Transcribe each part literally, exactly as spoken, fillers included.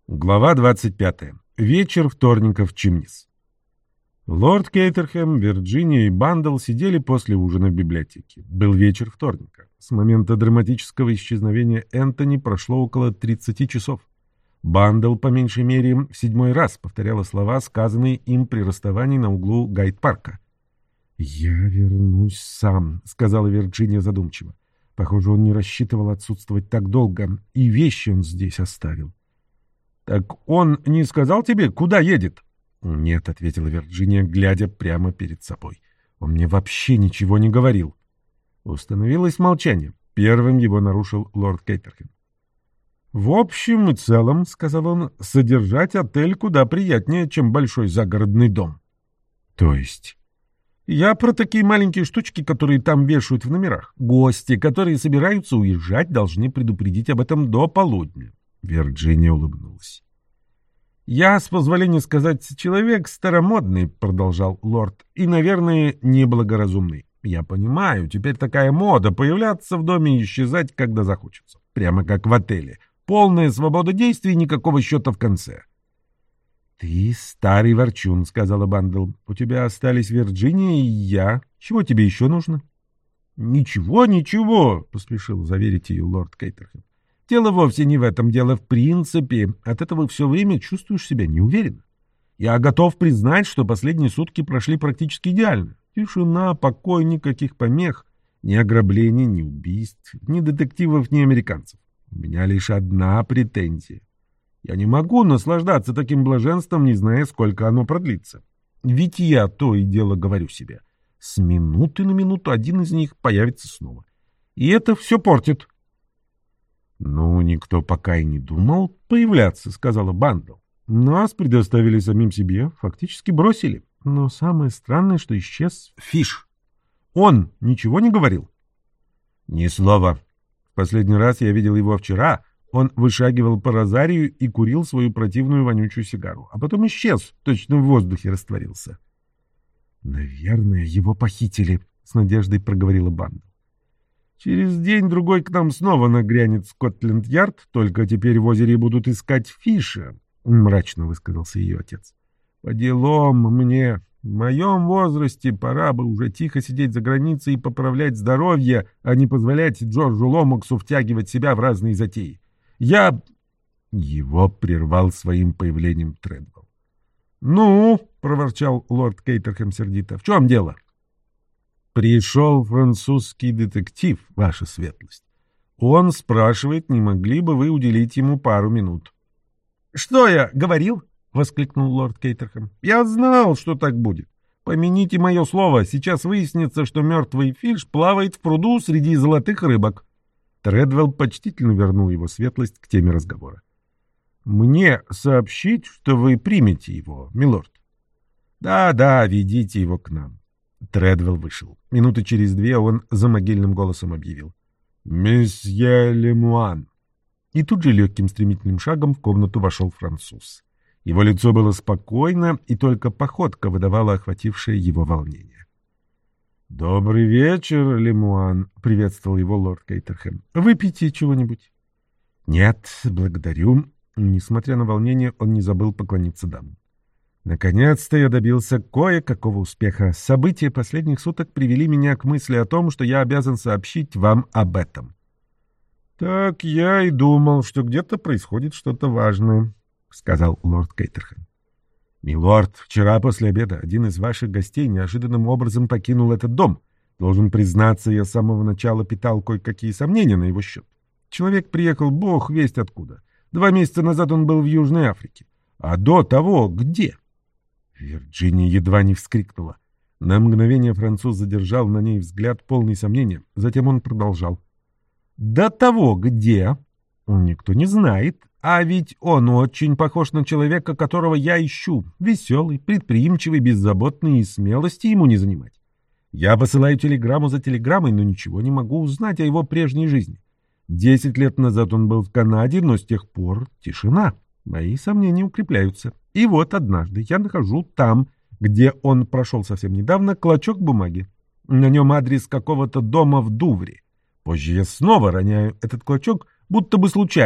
Глава двадцать пятая. Вечер вторника в Чимнис. Лорд Кейтерхэм, Вирджиния и Бандл сидели после ужина в библиотеке. Был вечер вторника. С момента драматического исчезновения Энтони прошло около тридцати часов. Бандл, по меньшей мере, в седьмой раз повторяла слова, сказанные им при расставании на углу Гайд-парка. «Я вернусь сам», — сказала Вирджиния задумчиво. Похоже, он не рассчитывал отсутствовать так долго, и вещи он здесь оставил. «Так он не сказал тебе, куда едет?» «Нет», — ответила Вирджиния, глядя прямо перед собой. «Он мне вообще ничего не говорил». Установилось молчание. Первым его нарушил лорд Кейтерхэм. «В общем и целом, — сказал он, — содержать отель куда приятнее, чем большой загородный дом». «То есть?» «Я про такие маленькие штучки, которые там вешают в номерах. Гости, которые собираются уезжать, должны предупредить об этом до полудня». Вирджиния улыбнулась. «Я, с позволения сказать, человек старомодный, — продолжал лорд, — и, наверное, неблагоразумный. Я понимаю, теперь такая мода — появляться в доме и исчезать, когда захочется. Прямо как в отеле. Полная свобода действий, никакого счета в конце». «Ты старый ворчун, — сказала Бандл. — У тебя остались Вирджиния и я. Чего тебе еще нужно?» «Ничего, ничего, — поспешил заверить ее лорд Кейтерхэм. Дело вовсе не в этом, дело в принципе. От этого все время чувствуешь себя неуверенно. Я готов признать, что последние сутки прошли практически идеально. Тишина, покой, никаких помех, ни ограблений, ни убийств, ни детективов, ни американцев. У меня лишь одна претензия. Я не могу наслаждаться таким блаженством, не зная, сколько оно продлится. Ведь я то и дело говорю себе. С минуты на минуту один из них появится снова. И это все портит. «Ну, никто пока и не думал появляться», — сказала Бандл. «Нас предоставили самим себе, фактически бросили. Но самое странное, что исчез Фиш. Он ничего не говорил?» «Ни слова. В последний раз я видел его вчера. Он вышагивал по розарию и курил свою противную вонючую сигару. А потом исчез, точно в воздухе растворился». «Наверное, его похитили», — с надеждой проговорила Бандл. «Через день-другой к нам снова нагрянет Скотленд-Ярд, только теперь в озере будут искать Фиша», — мрачно высказался ее отец. «По делам мне, в моем возрасте, пора бы уже тихо сидеть за границей и поправлять здоровье, а не позволять Джорджу Ломаксу втягивать себя в разные затеи. Я...» Его прервал своим появлением Тредвелл. «Ну, — проворчал лорд Кейтерхэм сердито, — в чем дело?» «Пришел французский детектив, ваша светлость. Он спрашивает, не могли бы вы уделить ему пару минут». «Что я говорил?» — воскликнул лорд Кейтерхэм. «Я знал, что так будет. Помяните мое слово, сейчас выяснится, что мертвый Фиш плавает в пруду среди золотых рыбок». Тредвелл почтительно вернул его светлость к теме разговора. «Мне сообщить, что вы примете его, милорд?» «Да-да, ведите его к нам». Тредвелл вышел. Минуты через две он за могильным голосом объявил: «Месье Лемуан». И тут же легким стремительным шагом в комнату вошел француз. Его лицо было спокойно, и только походка выдавала охватившее его волнение. «Добрый вечер, Лемуан», — приветствовал его лорд Кейтерхэм. «Выпейте чего-нибудь?» «Нет, благодарю». Несмотря на волнение, он не забыл поклониться дамам. «Наконец-то я добился кое-какого успеха. События последних суток привели меня к мысли о том, что я обязан сообщить вам об этом». «Так я и думал, что где-то происходит что-то важное», — сказал лорд Кейтерхэм. «Милорд, вчера после обеда один из ваших гостей неожиданным образом покинул этот дом. Должен признаться, я с самого начала питал кое-какие сомнения на его счет. Человек приехал бог весть откуда. Два месяца назад он был в Южной Африке. А до того где?» Вирджиния едва не вскрикнула. На мгновение француз задержал на ней взгляд, полный сомнения. Затем он продолжал: «До того где? Никто не знает. А ведь он очень похож на человека, которого я ищу. Веселый, предприимчивый, беззаботный, и смелости ему не занимать. Я посылаю телеграмму за телеграммой, но ничего не могу узнать о его прежней жизни. Десять лет назад он был в Канаде, но с тех пор тишина. Мои сомнения укрепляются. И вот однажды я нахожу там, где он прошел совсем недавно, клочок бумаги. На нем адрес какого-то дома в Дувре. Позже я снова роняю этот клочок, будто бы случайно.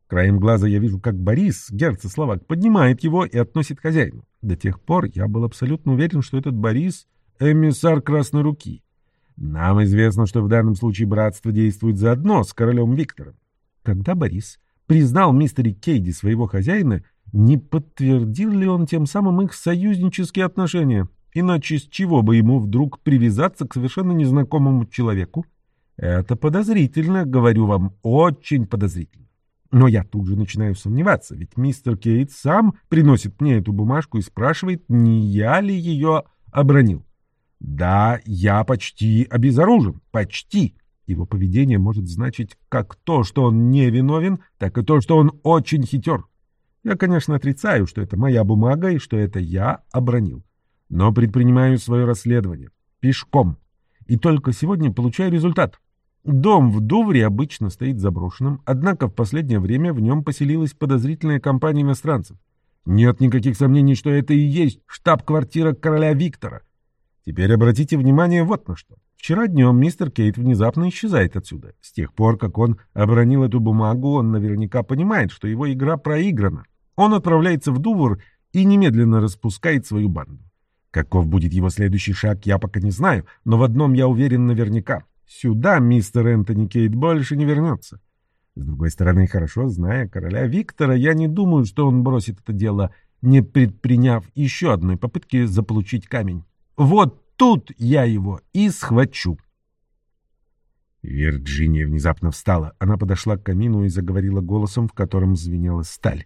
Краем глаза я вижу, как Борис, герцог-словак, поднимает его и относит хозяину. До тех пор я был абсолютно уверен, что этот Борис — эмиссар Красной Руки. Нам известно, что в данном случае братство действует заодно с королем Виктором. Когда Борис признал мистера Кейди своего хозяина, не подтвердил ли он тем самым их союзнические отношения? Иначе с чего бы ему вдруг привязаться к совершенно незнакомому человеку? Это подозрительно, говорю вам, очень подозрительно. Но я тут же начинаю сомневаться, ведь мистер Кейт сам приносит мне эту бумажку и спрашивает, не я ли ее обронил. Да, я почти обезоружен, почти. Его поведение может значить как то, что он не виновен, так и то, что он очень хитер. Я, конечно, отрицаю, что это моя бумага и что это я обронил. Но предпринимаю свое расследование. Пешком. И только сегодня получаю результат. Дом в Дувре обычно стоит заброшенным, однако в последнее время в нем поселилась подозрительная компания иностранцев. Нет никаких сомнений, что это и есть штаб-квартира короля Виктора. Теперь обратите внимание вот на что. Вчера днем мистер Кейт внезапно исчезает отсюда. С тех пор, как он обронил эту бумагу, он наверняка понимает, что его игра проиграна. Он отправляется в Дувр и немедленно распускает свою банду. Каков будет его следующий шаг, я пока не знаю, но в одном я уверен наверняка. Сюда мистер Энтони Кейт больше не вернется. С другой стороны, хорошо зная короля Виктора, я не думаю, что он бросит это дело, не предприняв еще одной попытки заполучить камень. Вот тут я его и схвачу. Вирджиния внезапно встала. Она подошла к камину и заговорила голосом, в котором звенела сталь.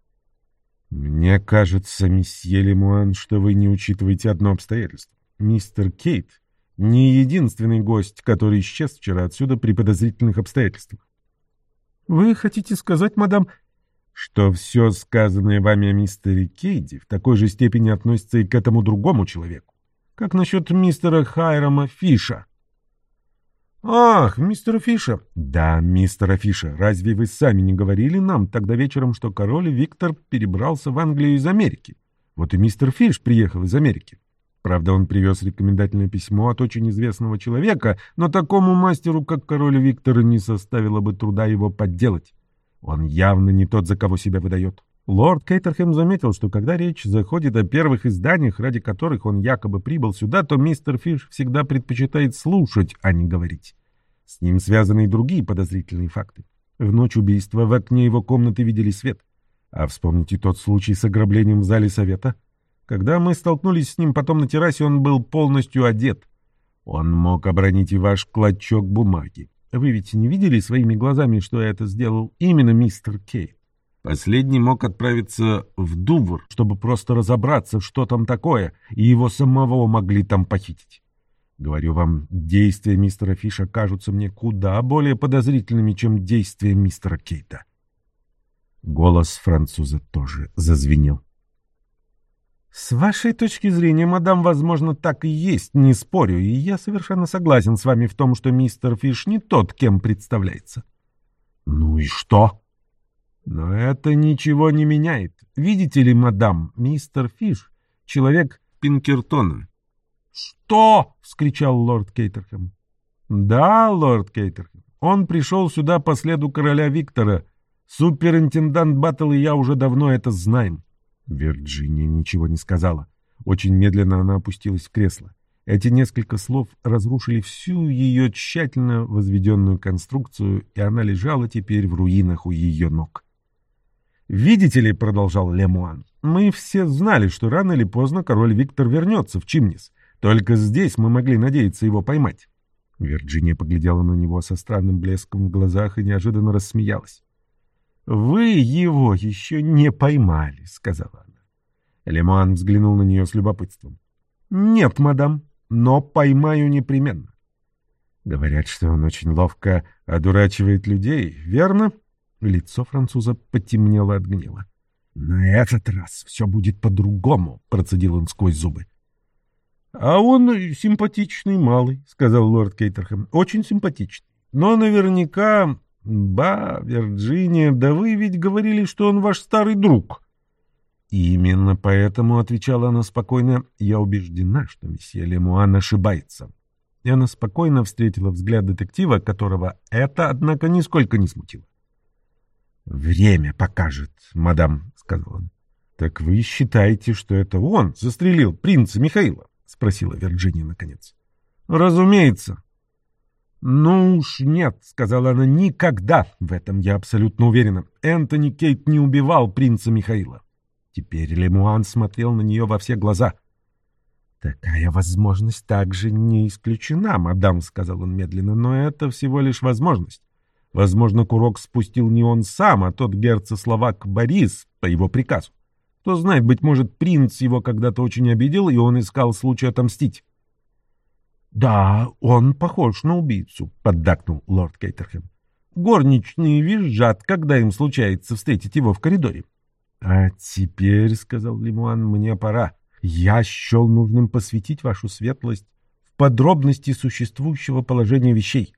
«Мне кажется, месье Лемуан, что вы не учитываете одно обстоятельство. Мистер Кейт не единственный гость, который исчез вчера отсюда при подозрительных обстоятельствах. Вы хотите сказать, мадам, что все сказанное вами о мистере Кейди в такой же степени относится и к этому другому человеку? Как насчет мистера Хайрама Фиша?» «Ах, мистера Фиша!» «Да, мистера Фиша. Разве вы сами не говорили нам тогда вечером, что король Виктор перебрался в Англию из Америки? Вот и мистер Фиш приехал из Америки. Правда, он привез рекомендательное письмо от очень известного человека, но такому мастеру, как король Виктор, не составило бы труда его подделать. Он явно не тот, за кого себя выдает». Лорд Кейтерхэм заметил, что когда речь заходит о первых изданиях, ради которых он якобы прибыл сюда, то мистер Фиш всегда предпочитает слушать, а не говорить. С ним связаны и другие подозрительные факты. В ночь убийства в окне его комнаты видели свет. А вспомните тот случай с ограблением в зале совета. Когда мы столкнулись с ним потом на террасе, он был полностью одет. Он мог обронить и ваш клочок бумаги. Вы ведь не видели своими глазами, что это сделал именно мистер Кейт? Последний мог отправиться в Дувр, чтобы просто разобраться, что там такое, и его самого могли там похитить. Говорю вам, действия мистера Фиша кажутся мне куда более подозрительными, чем действия мистера Кейта. Голос француза тоже зазвенел. «С вашей точки зрения, мадам, возможно, так и есть, не спорю, и я совершенно согласен с вами в том, что мистер Фиш не тот, кем представляется». «Ну и что?» «Но это ничего не меняет. Видите ли, мадам, мистер Фиш — человек Пинкертона». «Что?» — вскричал лорд Кейтерхэм. «Да, лорд Кейтерхэм. Он пришел сюда по следу короля Виктора. Суперинтендант Баттл и я уже давно это знаем». Вирджиния ничего не сказала. Очень медленно она опустилась в кресло. Эти несколько слов разрушили всю ее тщательно возведенную конструкцию, и она лежала теперь в руинах у ее ног. «Видите ли, — продолжал Лемуан, — мы все знали, что рано или поздно король Виктор вернется в Чимнис. Только здесь мы могли надеяться его поймать». Вирджиния поглядела на него со странным блеском в глазах и неожиданно рассмеялась. «Вы его еще не поймали», — сказала она. Лемуан взглянул на нее с любопытством. «Нет, мадам, но поймаю непременно». «Говорят, что он очень ловко одурачивает людей, верно?» Лицо француза потемнело от гнева. «На этот раз все будет по-другому», — процедил он сквозь зубы. «А он симпатичный малый», — сказал лорд Кейтерхэм. «Очень симпатичный. Но наверняка... Ба, Вирджиния, да вы ведь говорили, что он ваш старый друг». «Именно поэтому, — отвечала она спокойно, — я убеждена, что месье Лемуан ошибается». И она спокойно встретила взгляд детектива, которого это, однако, нисколько не смутило. «Время покажет, мадам», — сказал он. «Так вы считаете, что это он застрелил принца Михаила?» — спросила Вирджиния наконец. «Разумеется». «Ну уж нет», — сказала она, — «никогда. В этом я абсолютно уверена. Энтони Кейт не убивал принца Михаила». Теперь Лемуан смотрел на нее во все глаза. «Такая возможность также не исключена, мадам», — сказал он медленно, — «но это всего лишь возможность. Возможно, курок спустил не он сам, а тот герцог-словак Борис по его приказу. Кто знает, быть может, принц его когда-то очень обидел, и он искал случай отомстить». «Да, он похож на убийцу», — поддакнул лорд Кейтерхэм. «Горничные визжат, когда им случается встретить его в коридоре». «А теперь, — сказал Лемуан, — мне пора. Я счел нужным посвятить вашу светлость в подробности существующего положения вещей».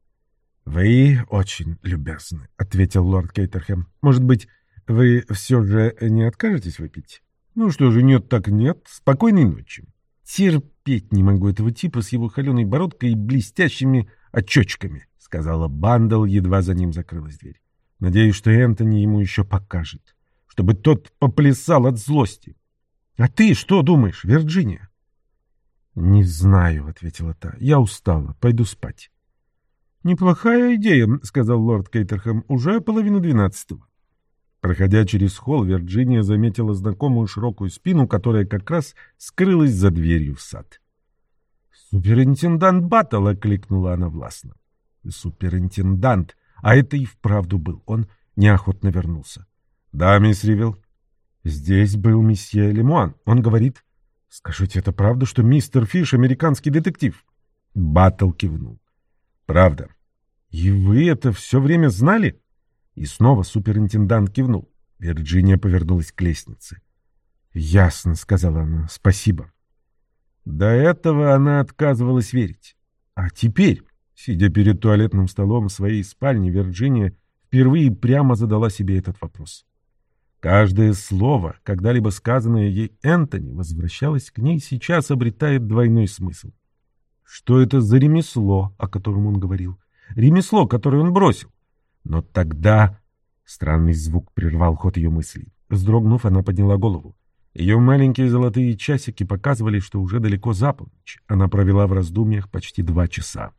«Вы очень любезны», — ответил лорд Кейтерхэм. «Может быть, вы все же не откажетесь выпить?» «Ну что же, нет так нет. Спокойной ночи». «Терпеть не могу этого типа с его холеной бородкой и блестящими очечками», — сказала Бандл, едва за ним закрылась дверь. «Надеюсь, что Энтони ему еще покажет, чтобы тот поплясал от злости. А ты что думаешь, Вирджиния?» «Не знаю», — ответила та. «Я устала. Пойду спать». «Неплохая идея», — сказал лорд Кейтерхэм. «Уже половина двенадцатого». Проходя через холл, Вирджиния заметила знакомую широкую спину, которая как раз скрылась за дверью в сад. «Суперинтендант Баттл!» — окликнула она властно. «Суперинтендант! А это и вправду был. Он неохотно вернулся». «Да, мисс Ривел». «Здесь был месье Лемуан. Он говорит...» «Скажите, это правда, что мистер Фиш — американский детектив?» Баттл кивнул. «Правда». «И вы это все время знали?» И снова суперинтендант кивнул. Вирджиния повернулась к лестнице. «Ясно», — сказала она, — «спасибо». До этого она отказывалась верить. А теперь, сидя перед туалетным столом в своей спальне, Вирджиния впервые прямо задала себе этот вопрос. Каждое слово, когда-либо сказанное ей Энтони, возвращалось к ней, сейчас обретает двойной смысл. Что это за ремесло, о котором он говорил? Ремесло, которое он бросил. Но тогда... Странный звук прервал ход ее мыслей. Вздрогнув, она подняла голову. Ее маленькие золотые часики показывали, что уже далеко за полночь. Она провела в раздумьях почти два часа.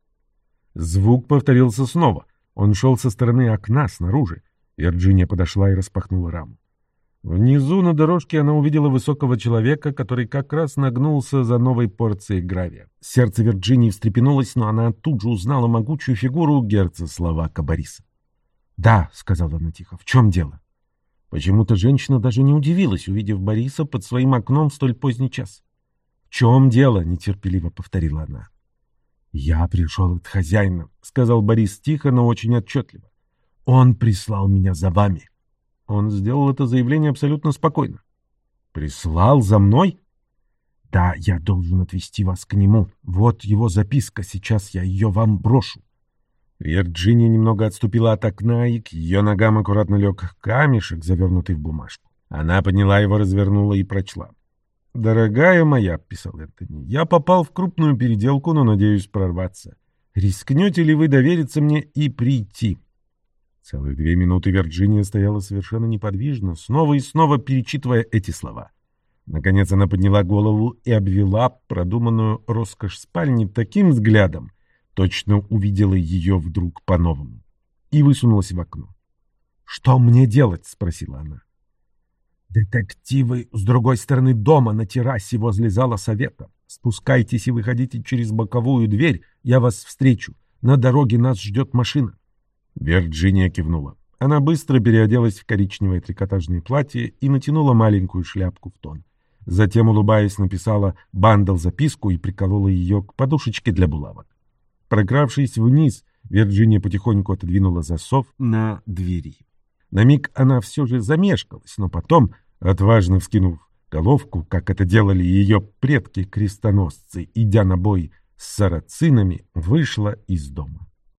Звук повторился снова. Он шел со стороны окна, снаружи. Вирджиния подошла и распахнула раму. Внизу на дорожке она увидела высокого человека, который как раз нагнулся за новой порцией гравия. Сердце Вирджинии встрепенулось, но она тут же узнала могучую фигуру герцога-словака Бориса. «Да», — сказала она тихо, — «в чем дело?» Почему-то женщина даже не удивилась, увидев Бориса под своим окном в столь поздний час. «В чем дело?» — нетерпеливо повторила она. «Я пришел от хозяина», — сказал Борис тихо, но очень отчетливо. «Он прислал меня за вами». Он сделал это заявление абсолютно спокойно. «Прислал за мной?» «Да, я должен отвезти вас к нему. Вот его записка, сейчас я ее вам брошу». Вирджиния немного отступила от окна, и к ее ногам аккуратно лег камешек, завернутый в бумажку. Она подняла его, развернула и прочла. «Дорогая моя», — писал Энтони, — «я попал в крупную переделку, но надеюсь прорваться. Рискнете ли вы довериться мне и прийти?» Целых две минуты Вирджиния стояла совершенно неподвижно, снова и снова перечитывая эти слова. Наконец она подняла голову и обвела продуманную роскошь спальни таким взглядом, точно увидела ее вдруг по-новому, и высунулась в окно. «Что мне делать?» — спросила она. «Детективы с другой стороны дома, на террасе возле зала совета. Спускайтесь и выходите через боковую дверь, я вас встречу. На дороге нас ждет машина». Вирджиния кивнула. Она быстро переоделась в коричневое трикотажное платье и натянула маленькую шляпку в тон. Затем, улыбаясь, написала Бандл записку и приколола ее к подушечке для булавок. Прокравшись вниз, Вирджиния потихоньку отодвинула засов на двери. На миг она все же замешкалась, но потом, отважно вскинув головку, как это делали ее предки-крестоносцы, идя на бой с сарацинами, вышла из дома.